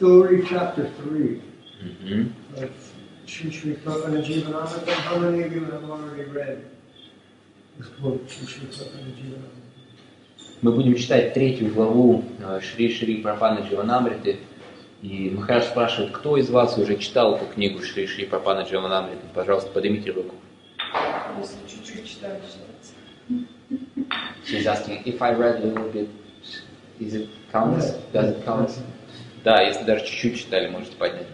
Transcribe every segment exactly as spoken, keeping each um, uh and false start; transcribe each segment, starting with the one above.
story, chapter three. Mm-hmm. Of Shri Shri Prabhupada Jivanamrita. How many of you have already read this book, Shri Shri Prabhupada Jivanamrita? Мы будем читать третью главу Шри Шри Прабхупады Дживанамриты. И Махарадж спрашивает, кто из вас уже читал эту книгу Шри Шри Прабхупады Дживанамриты? Пожалуйста, поднимите руку. Если чуть-чуть читали, считается. She's asking, if I read a little bit, is it counts? Does it count? Да, если даже чуть-чуть читали, можете поднять.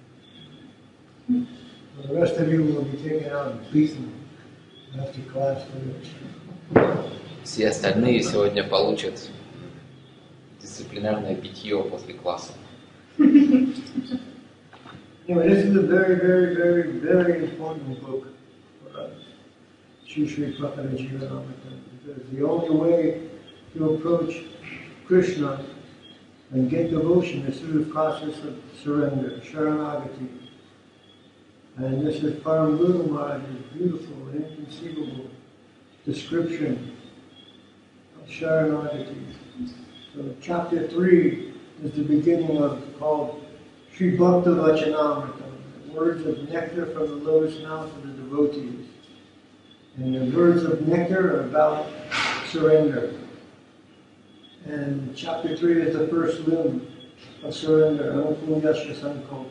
The rest of you will be taken out and beaten after class. Все остальные сегодня получат дисциплинарное битье после класса. Anyway, this is a very, very, very, very important book for us, Shri Shri Prabhupada Jivanamrita, because the only way to approach Krishna and get devotion is through the process of surrender, Sharanagati. And this is Param Guru Maharaj's beautiful and inconceivable description of Sharanagati. So chapter three is the beginning of called Sri Bhakta Vachanamrita, words of nectar from the lotus mouth of the devotees. And the words of nectar are about surrender. And chapter three is the first limb of surrender, Anupunyasya Sankalpa.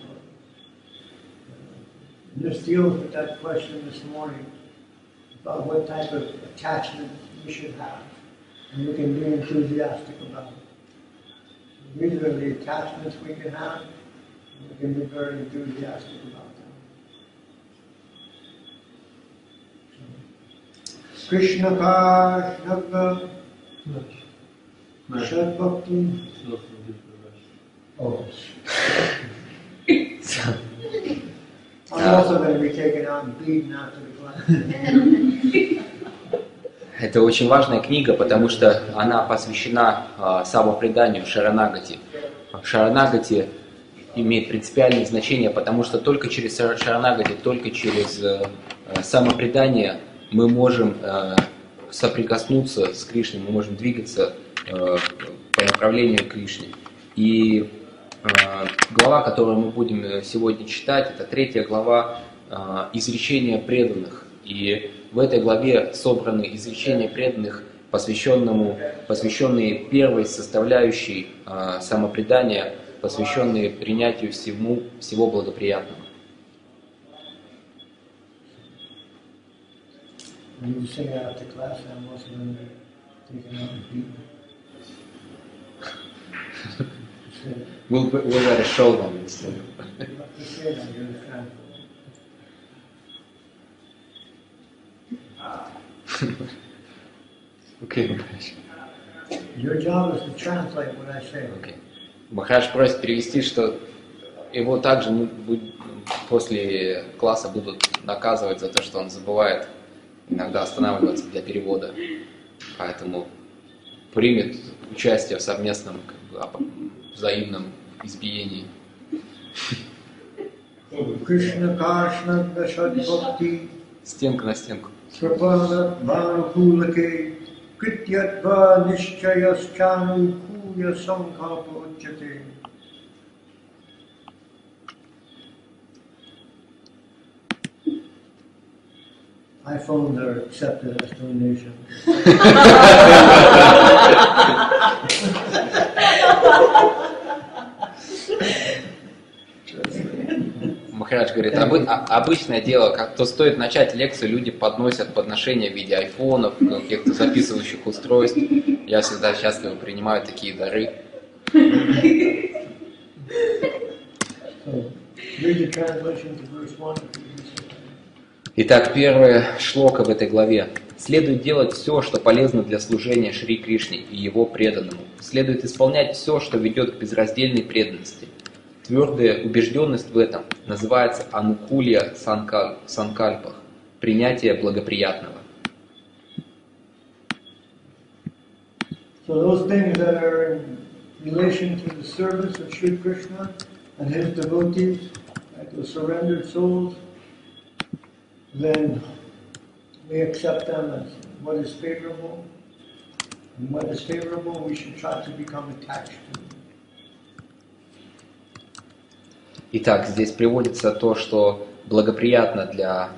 This deals with that question this morning about what type of attachment we should have, and we can be enthusiastic about it. These are the attachments we can have, and we can be very enthusiastic about them. Krishna Kashnava Shad Bhakti. Oh. I'm also going to be taken out and beaten after the class. Это очень важная книга, потому что она посвящена э, самопреданию Шаранагати. Шаранагати имеет принципиальное значение, потому что только через Шаранагати, только через э, самопредание мы можем э, соприкоснуться с Кришной, мы можем двигаться э, по направлению к Кришне. И глава, которую мы будем сегодня читать, это третья глава изречения преданных. И в этой главе собраны изречения преданных, посвященному, посвященные первой составляющей самопредания, посвященные принятию всему, всего благоприятного. We'll, we'll let it show them instead. Okay, Махарадж. Your job is to translate what I say. Okay. Махарадж просит перевести, что его также ну, после класса будут наказывать за то, что он забывает иногда останавливаться для перевода. Поэтому примет участие в совместном как бы, взаимном избиении. Кришна Кришна Дашад Бхакти. Стенка на стенку. Срапана Банакулаке Критьятва Нишчаясчану Куя Санкалпа Уччате. iPhones are accepted as donation. Махарадж говорит, обы- обычное дело, как то стоит начать лекцию, люди подносят подношения в виде айфонов, каких-то записывающих устройств. Я всегда счастливо принимаю такие дары. Итак, первая шлока в этой главе. Следует делать все, что полезно для служения Шри Кришне и его преданному. Следует исполнять все, что ведет к безраздельной преданности. Твердая убежденность в этом называется анукулья санкаль, санкальпах, принятие благоприятного. So those things that are in relation to the service of Sri Krishna and his devotees, like those surrendered souls, then we accept them as what is favorable, and what is favorable we should try to become attached to. Итак, здесь приводится то, что благоприятно для,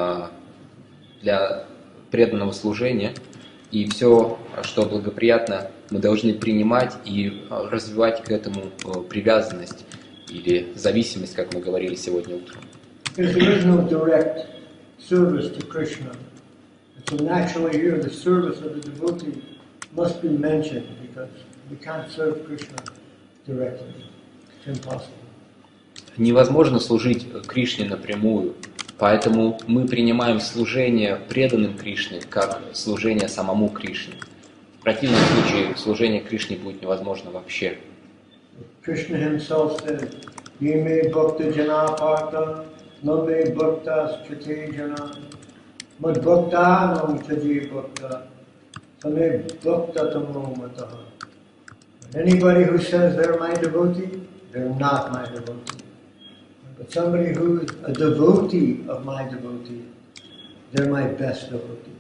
для преданного служения, и все, что благоприятно, мы должны принимать и развивать к этому привязанность или зависимость, как мы говорили сегодня утром. Because there is no direct service to Krishna. So naturally here the service of the devotee must be mentioned because we can't serve Krishna directly. It's impossible. Невозможно служить Кришне напрямую, поэтому мы принимаем служение преданным Кришне как служение самому Кришне. В противном случае служение Кришне будет невозможно вообще. Krishna himself said, "Ye me bhakta jana partha, no me bhaktas chate jana, mad bhakta nam chaji bhakta, same bhakta tamo mataha." Anybody who says they're my devotee, they're not my devotee. But somebody who is a devotee of my devotee, they're my best devotee.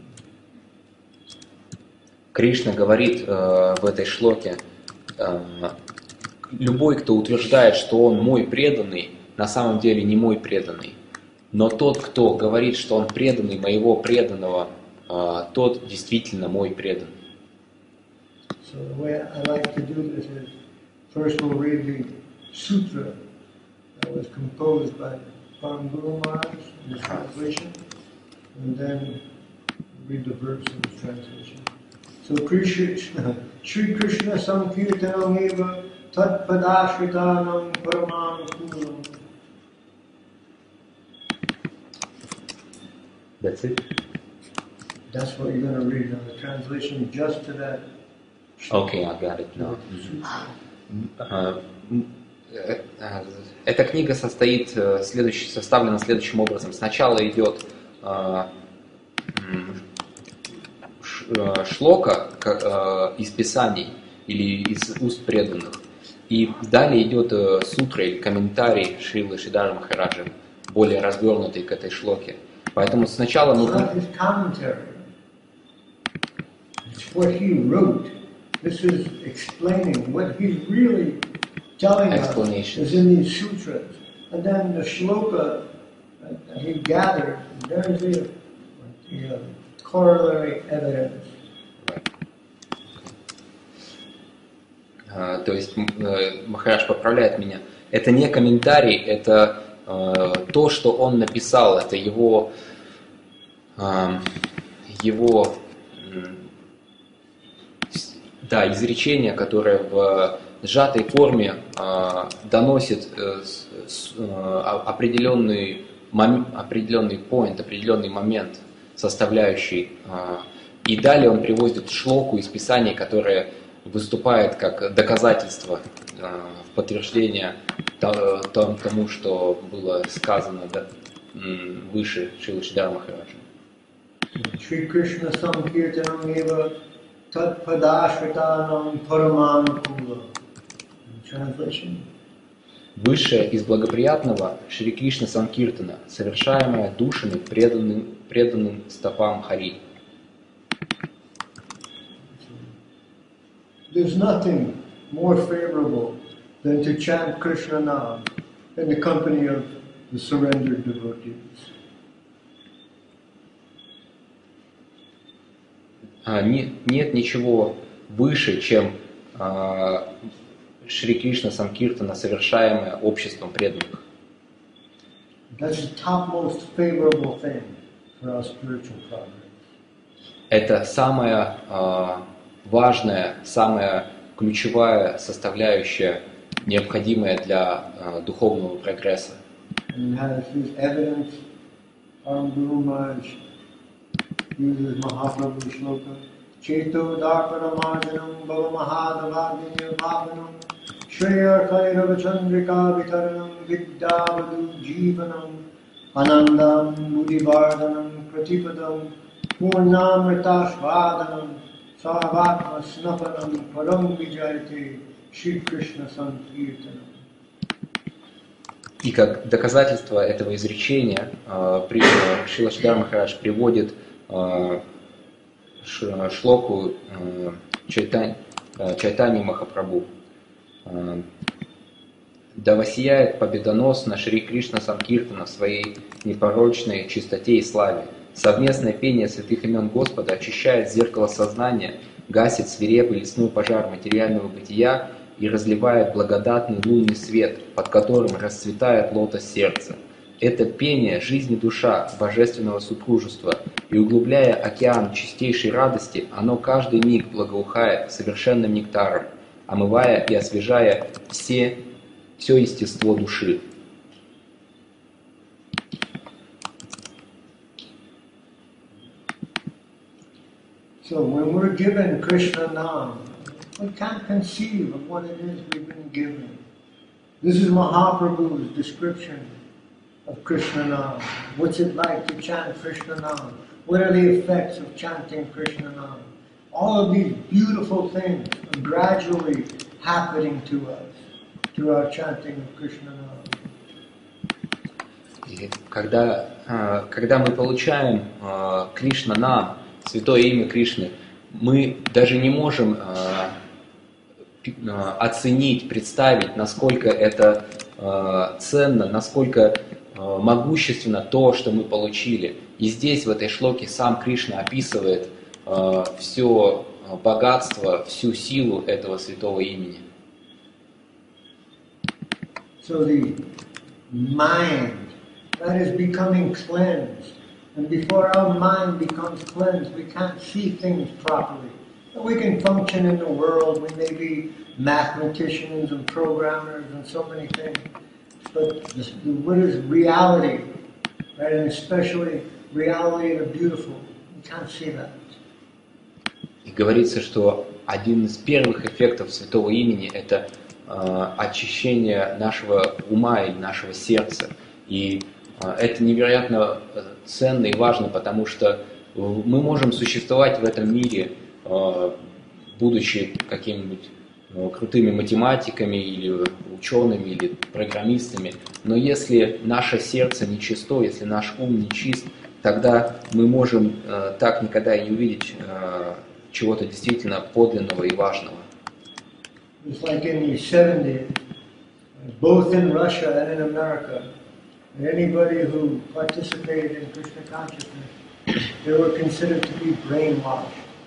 Кришна говорит э, в этой шлоке, э, любой, кто утверждает, что он мой преданный, на самом деле не мой преданный. Но тот, кто говорит, что он преданный моего преданного, э, тот действительно мой преданный. So the way I like to do this is, first we'll read the sutra that was composed by Param Guru Maharaj in the translation, and then read the verse in the translation. So Krishna, Shri Krishna Sankirtanam eva tat padashritanam paramam kulam. That's it? That's what you're going to read now, the translation just to that. Okay, I got it now. Эта книга состоит, следующий, составлена следующим образом. Сначала идет шлока из писаний или из уст преданных. И далее идет сутра или комментарий Шрилы Шридхара Махараджа, более развернутый к этой шлоке. Поэтому сначала мы... This is explaining what he's really telling us is in these sutras. And then the shloka that he gathered, there's the, the corollary evidence. Uh, то есть uh, Махарадж поправляет меня. Это не комментарий, это uh, то, что он написал, это его, uh, его да, изречение, которое в сжатой форме э, доносит э, с, э, определенный, мом, определенный point, определенный момент, составляющий. Э, и далее он приводит шлоку из Писания, которое выступает как доказательство, э, в подтверждение то, то, тому, что было сказано да, выше Шрилы Шридхара Махараджа. Шри Кришна Sankirtanam eva tat padashritanam paramam kulam. Translation. Высшее из благоприятного Шри Кришна Санкиртана, совершаемое душами, преданным, преданным стопам Хари. There's nothing more favorable than to chant Krishna Nam in the company of the surrendered devotees. Нет ничего выше, чем а, Шри Кришна Санкиртана, совершаемое обществом преданных. Это самая а, важная, самая ключевая составляющая, необходимая для а, духовного прогресса. Uses Mahaprabhu shloka. Cheto darpanamarjanam bhava mahadavagnya bhavanam Shreya kairava chandrika vitaranam vidyavadu jivanam Anandam mudivardhanam pratipadam Purnamritashvadanam Sarvatma snapanam param vijayate Shri Krishna Sankirtanam. И как доказательство этого изречения Шрила Шридхар Махарадж приводит шлоку Чайтани Махапрабху. Да воссияет победоносно Шри Кришна Санкиртана в своей непорочной чистоте и славе. Совместное пение святых имен Господа очищает зеркало сознания, гасит свирепый лесной пожар материального бытия и разливает благодатный лунный свет, под которым расцветает лотос сердца. Это пение – жизнь и душа божественного супружества, и, углубляя океан чистейшей радости, оно каждый миг благоухает совершенным нектаром, омывая и освежая все, все естество души. So when we're given Krishna Nam, we can't conceive of what it is we've been given. This is Mahaprabhu's description of Krishna Nam. What's it like to chant Krishna Nam? What are the effects of chanting Krishna Nam? All of these beautiful things are gradually happening to us through our chanting of Krishna Nam. И когда, когда мы получаем Кришна Нам, святое имя Кришны, мы даже не можем оценить, представить, насколько это ценно, насколько могущественно то, что мы получили. И здесь, в этой шлоке, сам Кришна описывает все богатство, всю силу этого святого имени. So the mind, that is becoming cleansed. And before our mind becomes cleansed, we can't see things properly. We can function in the world, we may be mathematicians and programmers and so many things. But this, what is reality, right? And especially reality of the beautiful, we can't see that. И говорится, что один из первых эффектов святого имени – это э, очищение нашего ума и нашего сердца. И это невероятно ценно и важно, потому что мы можем существовать в этом мире, будучи какими-нибудь крутыми математиками или учеными, или программистами, но если наше сердце не чисто, если наш ум не чист, тогда мы можем так никогда и не увидеть чего-то действительно подлинного и важного. It's like in the seventies, both in Russia and in America, anybody who participated in Krishna consciousness, they were considered to be brainwashed.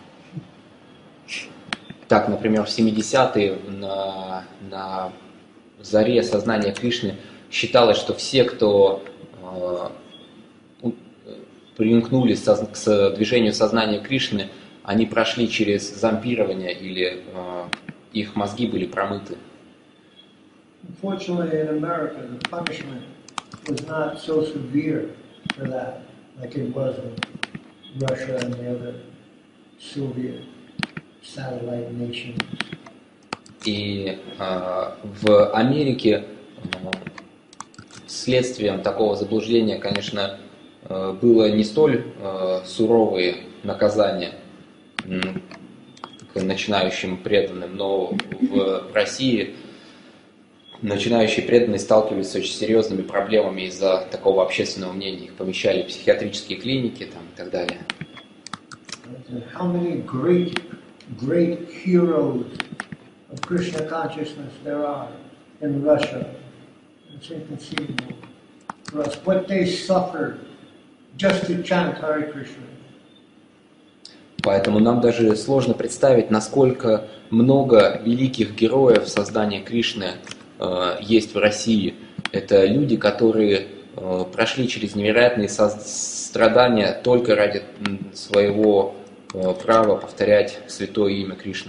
Так, например, в семидесятые на, на заре сознания Кришны считалось, что все, кто э, примкнули со, к движению сознания Кришны, они прошли через зомбирование или э, их мозги были промыты. Unfortunately, in America, the punishment was not so severe for that, like it was in Russia and the other Soviet satellite nations. И э, в Америке э, следствием такого заблуждения, конечно, э, было не столь э, суровые наказания э, к начинающим преданным, но в России начинающие преданные сталкивались с очень серьезными проблемами из-за такого общественного мнения. Их помещали в психиатрические клиники там, и так далее. How many great, great heroes of Krishna consciousness there are in Russia? It's inconceivable for us. What they suffered just to chant Hare Krishna. Поэтому нам даже сложно представить, насколько много великих героев создания Кришны э, есть в России. Это люди, которые э, прошли через невероятные со- страдания только ради своего э, права повторять святое имя Кришны.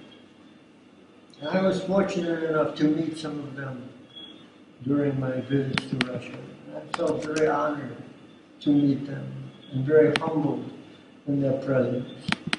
I was fortunate enough to meet some of them during my visits to Russia. I felt very honored to meet them and very humbled in their presence.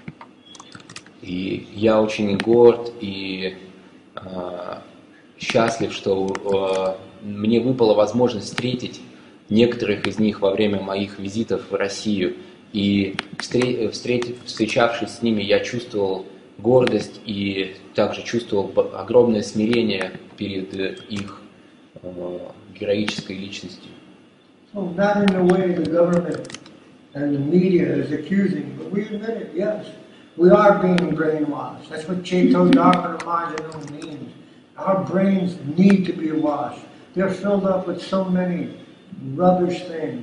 И я очень горд и э, счастлив, что э, мне выпала возможность встретить некоторых из них во время моих визитов в Россию. И встре- встретив, встречавшись с ними, я чувствовал гордость и также чувствовал огромное смирение перед их э, героической личностью. So not in the way the government and the media is accusing, but we admit it, yes. We are being brainwashed. That's what Chaitanya Dharma Marjana means. Our brains need to be washed. They're filled up with so many rubbish things.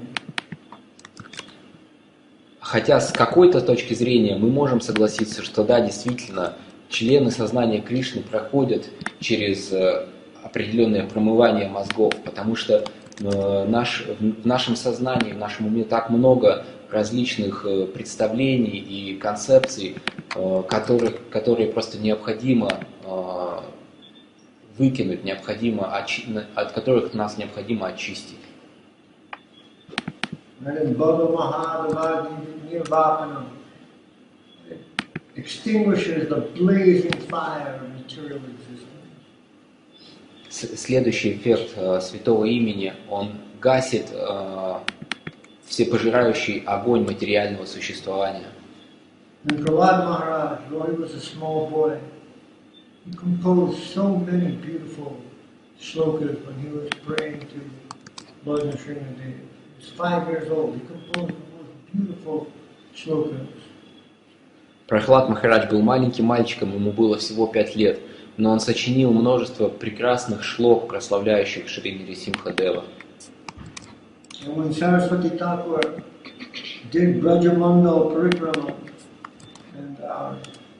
Хотя с какой-то точки зрения мы можем согласиться, что да, действительно, члены сознания Кришны проходят через э, определенное промывание мозгов, потому что э, наш, в нашем сознании, в нашем уме так много различных э, представлений и концепций, э, которых, которые просто необходимо э, выкинуть, необходимо очи- от которых нас необходимо очистить. And in Bhava Mahadava Nirvapana, it extinguishes the blazing fire of material existence. Следующий эффект э, святого имени, он гасит э, всепожирающий огонь материального существования. And Prahlad Maharaj, though he was a small boy, he composed so many beautiful shlokas when he was praying to Lord Nrsimhadev. He was five years old. He composed the most beautiful shlokas. Прахлад Махарадж был маленьким мальчиком, ему было всего пять лет, но он сочинил множество прекрасных шлок, прославляющих Шри Нрисимхадева. And when Saraswati Thakur did Brajamandal Parikrama, and our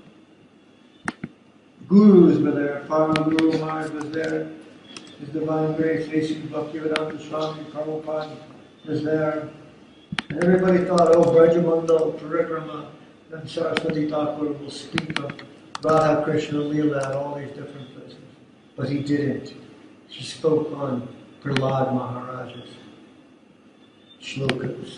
gurus were there, Param Guru Maharaj was there, His Divine Grace, A C Bhaktivedanta Swami Prabhupada was there, and everybody thought, oh, Brajamandal Parikrama, then Saraswati Thakur will speak of Radha Krishna Leela at all these different places. But he didn't. He spoke on Prahlad Maharaj's shlokas.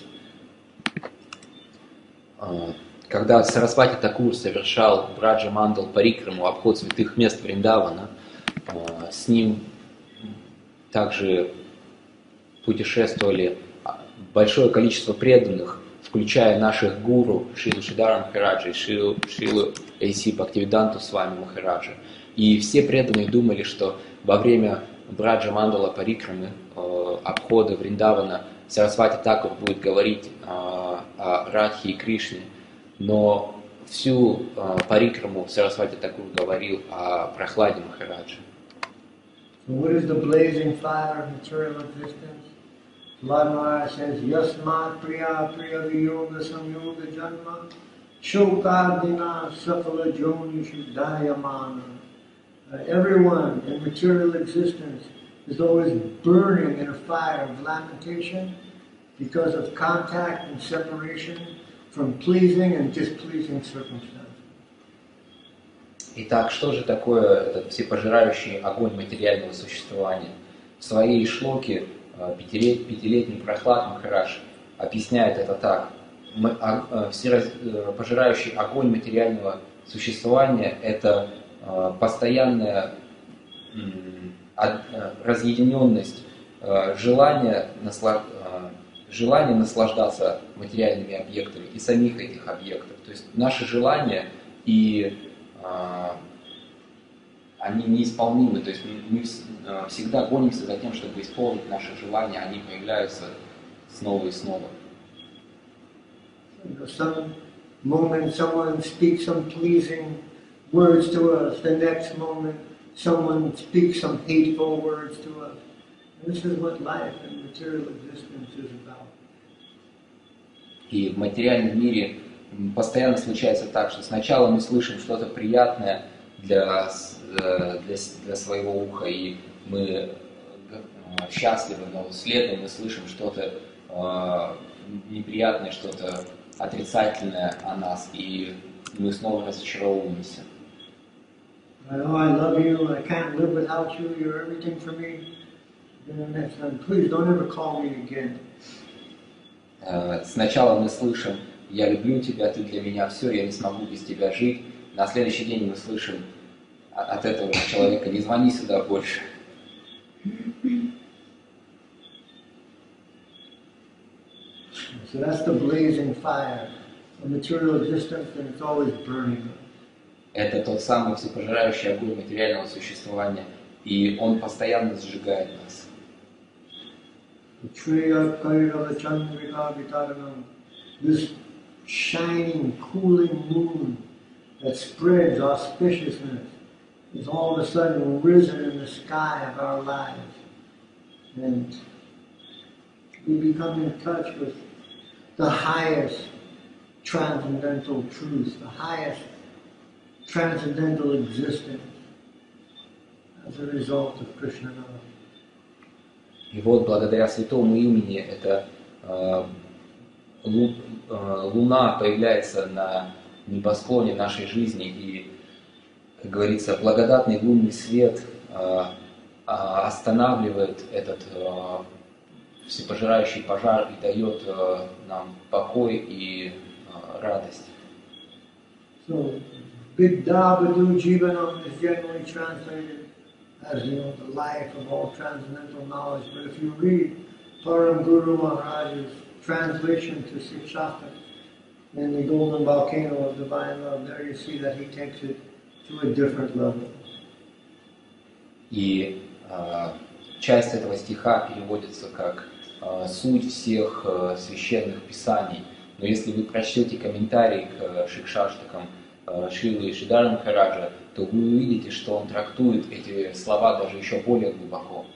Когда Сарасвати Такур совершал Браджа Мандал Парикраму, обход святых мест Вриндавана, с ним также путешествовали большое количество преданных, включая наших гуру Шрилу Шридхара Махараджа и Шрилу, Шрилу Эй Си Бхактивиданту Свами Махараджа. И все преданные думали, что во время Браджа Мандала Парикрамы, обхода Вриндавана, Сарасвати Такур будет говорить о Радхе и Кришне, но всю парикраму Сарасвати Такур говорил о Прахладе Махараджа. So what is the blazing fire of material existence? Prahlad Maharaj says, Yasmat Priya Priya Viyoga Samyoga Janma Shokadina Safala Joni Shuddhayamana. Everyone in material existence is always burning in a fire of lamentation because of contact and separation from pleasing and displeasing circumstances. Итак, что же такое этот всепожирающий огонь материального существования? В своей шлоке пятилет, пятилетний Прахлад Махарадж объясняет это так. Всепожирающий огонь материального существования – это постоянная разъединенность, желание, насла... желание наслаждаться материальными объектами и самих этих объектов. То есть наши желания, и а, они неисполнимы. То есть мы всегда гонимся за тем, чтобы исполнить наши желания, они появляются снова и снова. Some moment someone speaks some pleasing words to us, the next moment someone speaks some hateful words to us. And this is what life and material existence is about. И в материальном мире постоянно случается так, что сначала мы слышим что-то приятное для, для, для своего уха, и мы счастливы, но следом мы слышим что-то э, неприятное, что-то отрицательное о нас, и мы снова разочаровываемся. I know I love you, I can't live without you, you're everything for me. Then the next time, please don't ever call me again. Сначала мы слышим: «Я люблю тебя, ты для меня все, я не смогу без тебя жить». На следующий день мы слышим от этого человека: «Не звони сюда больше». So that's the blazing fire of material existence, and it's always burning. Это тот самый всепожирающий огонь материального существования, и он постоянно сжигает нас. This shining, cooling moon that spreads auspiciousness is all of a sudden risen in the sky of our lives. And we become in touch with the highest transcendental truth, the highest transcendental existence as a result of Krishna knowledge. И вот благодаря святому имени эта э, лу, э, луна появляется на небосклоне нашей жизни, и, как говорится, благодатный лунный свет э, останавливает этот э, всепожирающий пожар и дает э, нам покой и э, радость. So, Vidyabhadu Jivanam is generally translated as, you know, the life of all transcendental knowledge. But if you read Param Guru Maharaj's translation to Sikshastra in the Golden Volcano of Divine Love, there you see that he takes it to a different level. И э, часть этого стиха переводится как э, суть всех э, священных писаний. Но если вы прочтете комментарий к э, Шикшаштакам э, Шрилы Шридхара Махараджа, то вы увидите, что он трактует эти слова даже еще более глубоко.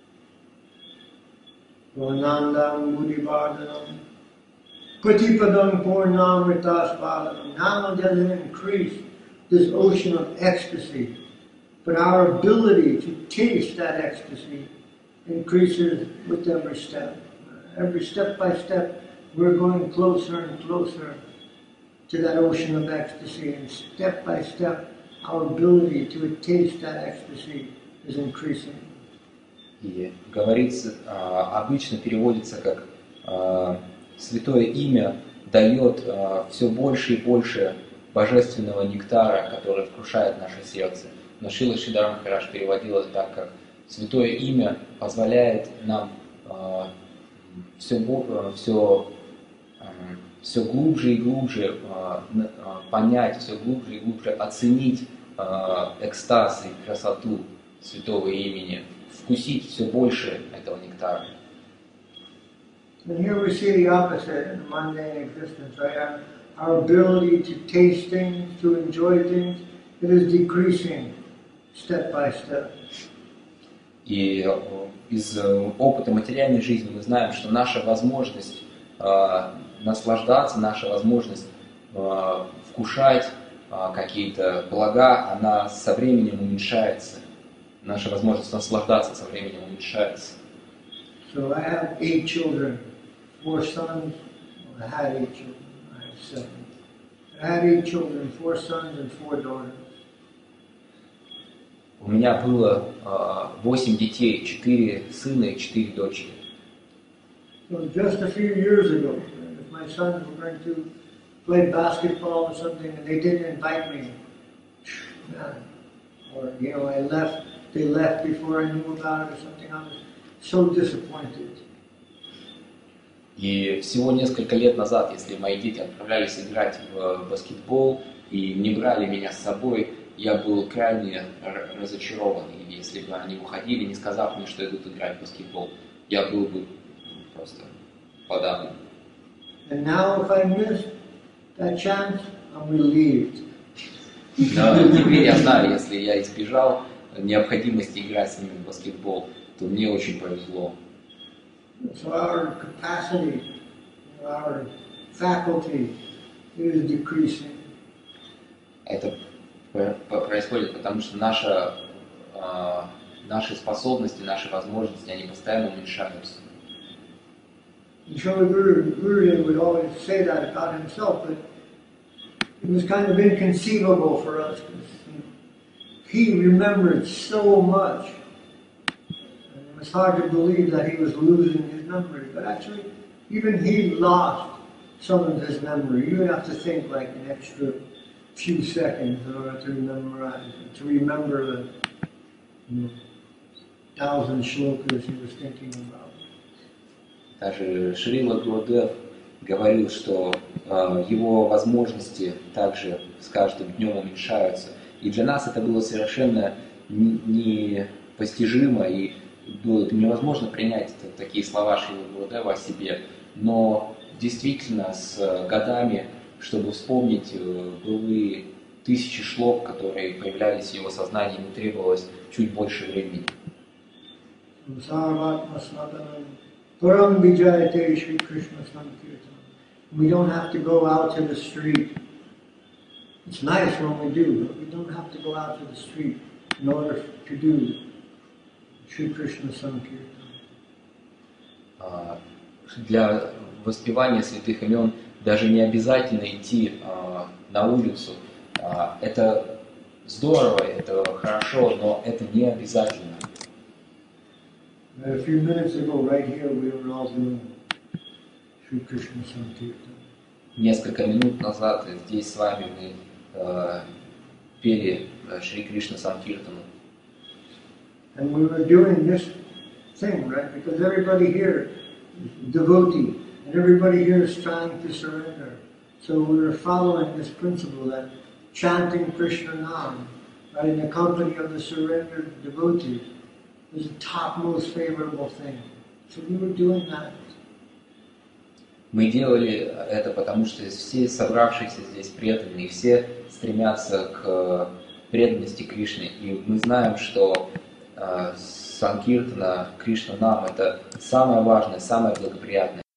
Nandam Buddhivardhanam Pratipadam Purnamritaspadanam. Not only does it increase this ocean of ecstasy, but our ability to taste that ecstasy increases with every step. Every step by step, we're going closer and closer to that ocean of ecstasy, and step by step, our ability to taste that ecstasy is increasing. И говорится, обычно переводится как «святое имя дает все больше и больше божественного нектара, который вкушает наше сердце». Но Шрила Шридхар Махарадж переводил это так, как «святое имя позволяет нам все, все, все глубже и глубже понять, все глубже и глубже оценить экстаз и красоту святого имени, вкусить все больше этого нектара». And here we see the opposite in the mundane existence, right? Our, our ability to taste things, to enjoy things, it is decreasing step by step. И из опыта материальной жизни мы знаем, что наша возможность э, наслаждаться, наша возможность э, вкушать э, какие-то блага, она со временем уменьшается. Наша возможность наслаждаться со временем уменьшается. So I have eight children, four sons. Well, I had eight children. I have seven. I had eight children, four sons and four daughters. У меня было восемь детей, четыре сына и четыре дочери. So just a few years ago, if my sons were going to play basketball or something and they didn't invite me, or you know, I left, they left before I knew about it or something, I was so disappointed. И всего несколько лет назад, если мои дети отправлялись играть в баскетбол и не брали меня с собой, я был крайне разочарован. И если бы они уходили, не сказав мне, что идут играть в баскетбол, я был бы просто подавлен. And now, if I missed that chance, I'm relieved. Но теперь я знаю, если я избежал необходимости играть с ними в баскетбол, то мне очень повезло. So our capacity, our faculty is decreasing. Это происходит потому, что наша, наши способности, наши возможности, они постоянно уменьшаются. Srila Guru, Guru would always say that about himself, but it was kind of inconceivable for us because he remembered so much. And it was hard to believe that he was losing his memory, but actually, even he lost some of his memory. You have to think like an extra few seconds in order to memorize, to remember the you know, thousand shlokas he was thinking about. Даже Шрила Гурудев говорил, что э, его возможности также с каждым днем уменьшаются. И для нас это было совершенно непостижимо, и было невозможно принять это, такие слова Шрилы Гурудева о себе. Но действительно с годами, чтобы вспомнить былые тысячи шлок, которые появлялись в его сознании, ему требовалось чуть больше времени. Param Vijayate Shri Krishna Sankirtan. We don't have to go out to the street. It's nice when we do, but we don't have to go out to the street in order to do Shri Krishna Sankirtan. А, Для воспевания святых имен даже не обязательно идти а, на улицу. А, Это здорово, это хорошо, но это не обязательно. A few minutes ago, right here, we were all doing Shri Krishna Sankirtan. Несколько минут назад здесь с вами мы э, пели э, Шри Кришна Санкиртану. And we were doing this thing, right? Because everybody here is devotee, and everybody here is trying to surrender. So we were following this principle that chanting Krishna Nam, right, in the company of the surrendered devotees, is the topmost favorable thing. So we were doing that. Мы делали это потому, что все собравшиеся здесь преданные, все стремятся к преданности Кришне. И мы знаем, что э, Санкиртана, Кришна Нам — это самое важное, самое благоприятное.